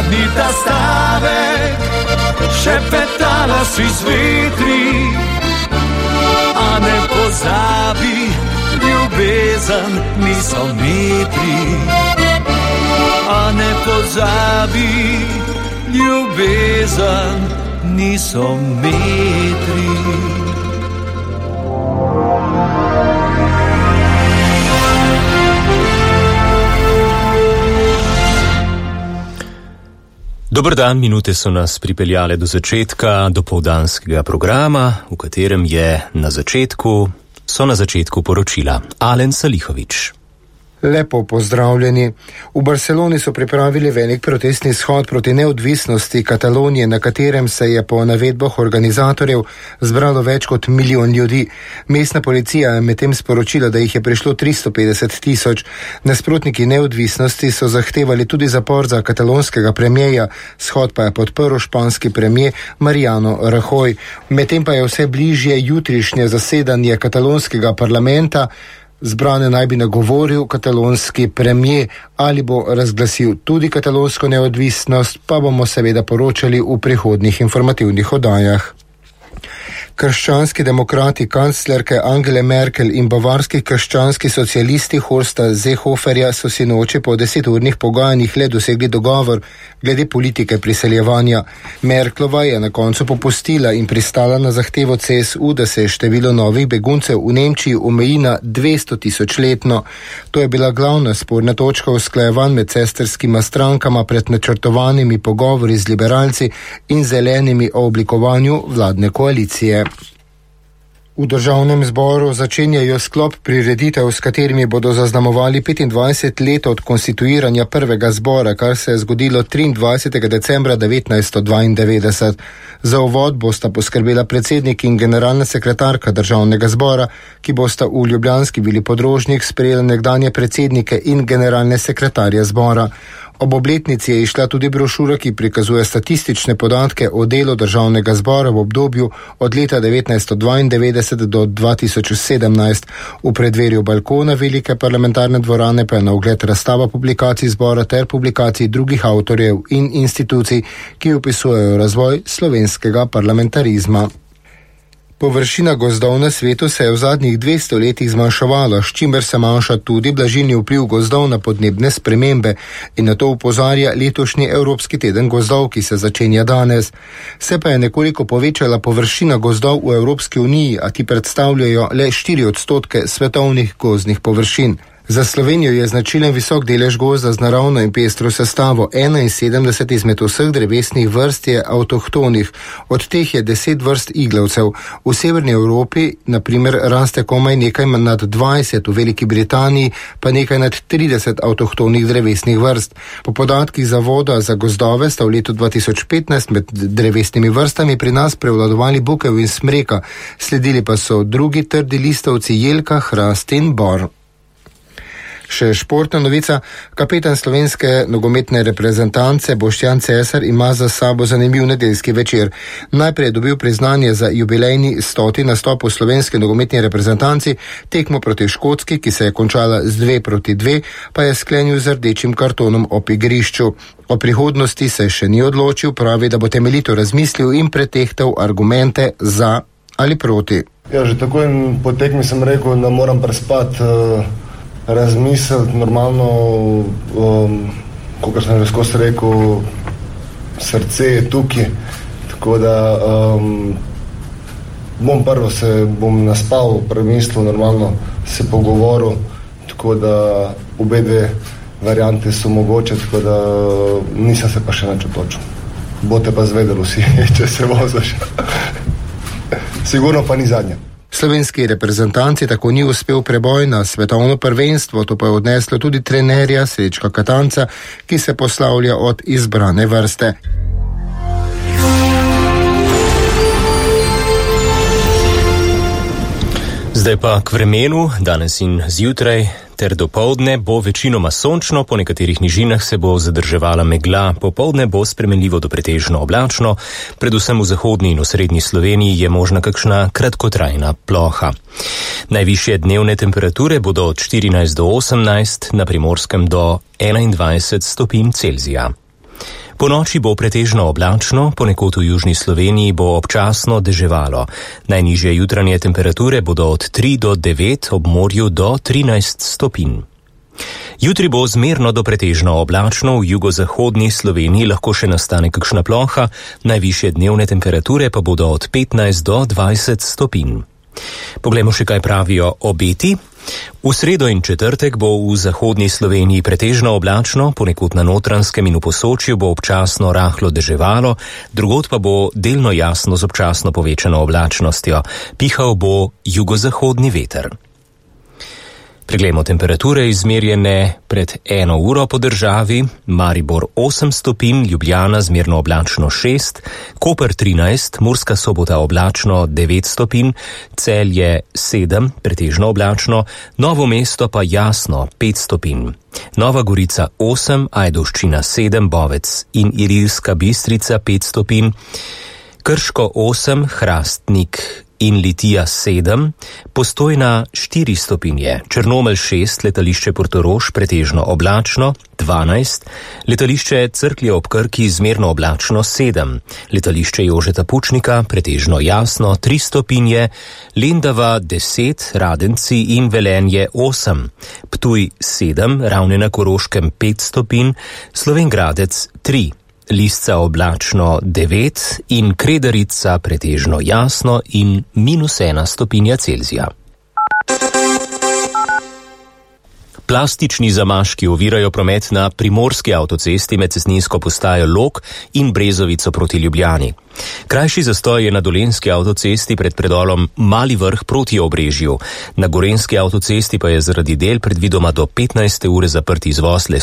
zadnji ta stavek, šepetala si z vetri, a ne pozabi, ljubezen niso metri. A ne pozabi, ljubezen niso metri. Dober dan, minute so nas pripeljale do začetka dopoldanskega programa, v katerem so na začetku poročila Alen Salihovič. Lepo pozdravljeni. V Barceloni so pripravili velik protestni shod proti neodvisnosti Katalonije, na katerem se je po navedbah organizatorjev zbralo več kot 1 milijon ljudi. Mestna policija je medtem sporočila, da jih je prišlo 350 000. Nasprotniki neodvisnosti so zahtevali tudi zapor za katalonskega premierja, shod pa je podprl španski premijer Mariano Rajoy. Medtem pa je vse bližje jutrišnje zasedanje katalonskega parlamenta. Zbrane naj bi nagovoril katalonski premijer, ali bo razglasil tudi katalonsko neodvisnost, pa bomo seveda poročali v prihodnjih informativnih oddajah. Krščanski demokrati kanclerke Angele Merkel in bavarski krščanski socialisti Horsta Seehoferja so sinoči po 10-urnih pogajanjih le dosegli dogovor glede politike priseljevanja. Merklova je na koncu popustila in pristala na zahtevo CSU, da se število novih beguncev v Nemčiji omeji na 200 000 letno. To je bila glavna sporna točka usklajevanj med sestrskima strankama pred načrtovanimi pogovori z liberalci in zelenimi o oblikovanju vladne koalicije. V državnem zboru začenjajo sklop prireditev, s katerimi bodo zaznamovali 25 let od konstituiranja prvega zbora, kar se je zgodilo 23. decembra 1992. Za uvod bosta poskrbela predsednik in generalna sekretarka državnega zbora, ki bosta v ljubljanski Vili Podrožnik sprejeli nekdanje predsednike in generalne sekretarje zbora. Ob obletnici je išla tudi brošura, ki prikazuje statistične podatke o delu državnega zbora v obdobju od leta 1992 do 2017. V predverju balkona velike parlamentarne dvorane pa je na ogled razstava publikacij zbora ter publikacij drugih avtorjev in institucij, ki opisujejo razvoj slovenskega parlamentarizma. Površina gozdov na svetu se je v zadnjih 200 letih zmanjševala, s čimer se manjša tudi blažilni vpliv gozdov na podnebne spremembe, in na to opozarja letošnji Evropski teden gozdov, ki se začenja danes. Se pa je nekoliko povečala površina gozdov v Evropski uniji, a ti predstavljajo le 4% svetovnih gozdnih površin. Za Slovenijo je značilen visok delež gozda z naravno in pestro sestavo. 71 izmed vseh drevesnih vrst je avtohtonih, od teh je 10 vrst iglavcev. V severni Evropi, na primer, raste komaj nekaj nad 20, v Veliki Britaniji pa nekaj nad 30 avtohtonih drevesnih vrst. Po podatkih Zavoda za gozdove sta v letu 2015 med drevesnimi vrstami pri nas prevladovali bukev in smreka, sledili pa so drugi trdi listovci jelka, hrast in bor. Še športna novica. Kapetan slovenske nogometne reprezentance Boštjan Cesar ima za sabo zanimiv nedeljski večer. Najprej je dobil priznanje za jubilejni 100. nastop v slovenski nogometni reprezentanci, tekmo proti Škotski, ki se je končala z 2-2, pa je sklenil z rdečim kartonom ob igrišču. O prihodnosti se še ni odločil, pravi, da bo temeljito razmislil in pretehtal argumente za ali proti. Ja, že takoj po tekmi sem rekel, da moram prespati, razmisliti normalno, kot sem že skozi rekel, srce je tukaj, tako da bom naspal, premislil, normalno se pogovoril, tako da obe dve variante so mogoče, tako da nisem se pa še nič odločil. Boste pa zvedeli vsi, če se voziš. Sigurno pa ni zadnja. Slovenski reprezentanci tako ni uspel preboj na svetovno prvenstvo, to pa je odneslo tudi trenerja Srečka Katanca, ki se poslavlja od izbrane vrste. Zdaj pa k vremenu, danes in zjutraj ter dopoldne bo večinoma sončno, po nekaterih nižinah se bo zadrževala megla, popoldne bo spremenljivo do pretežno oblačno, predvsem v zahodni in osrednji Sloveniji je možna kakšna kratkotrajna ploha. Najvišje dnevne temperature bodo od 14 do 18, na Primorskem do 21 stopinj Celzija. Po noči bo pretežno oblačno, ponekod v južni Sloveniji bo občasno deževalo. Najnižje jutranje temperature bodo od 3 do 9, ob morju do 13 stopinj. Jutri bo zmerno do pretežno oblačno, v jugozahodni Sloveniji lahko še nastane kakšna ploha, najvišje dnevne temperature pa bodo od 15 do 20 stopinj. Poglejmo še, kaj pravijo obeti. V sredo in četrtek bo v zahodni Sloveniji pretežno oblačno, ponekod na Notranjskem in v Posočju bo občasno rahlo deževalo, drugod pa bo delno jasno z občasno povečano oblačnostjo. Pihal bo jugozahodni veter. Preglejmo temperature izmerjene pred 1 uro po državi. Maribor 8 stopinj, Ljubljana zmerno oblačno 6, Koper 13, Murska Sobota oblačno 9 stopinj, Celje 7, pretežno oblačno, Novo mesto pa jasno 5 stopinj. Nova Gorica 8, Ajdovščina 7, Bovec in Ilirska Bistrica 5 stopinj, Krško 8, Hrastnik in Litija 7, Postojna 4 stopinje, Črnomelj 6, letališče Portorož pretežno oblačno 12, letališče Cerklje ob Krki zmerno oblačno 7, letališče Jožeta Pučnika pretežno jasno 3 stopinje, Lendava 10, Radenci in Velenje 8, Ptuj 7, Ravne na Koroškem 5 stopinj, Slovenj Gradec 3, Lisca oblačno 9 in Kredarica pretežno jasno in -1 stopinja Celzija. Plastični zamaški ovirajo promet na primorski avtocesti med cestninsko postajo Log in Brezovico proti Ljubljani. Krajši zastoj je na dolenjski avtocesti pred predolom Mali Vrh proti Obrežju. Na gorenjski avtocesti pa je zaradi del predvidoma do 15. ure zaprt izvoz le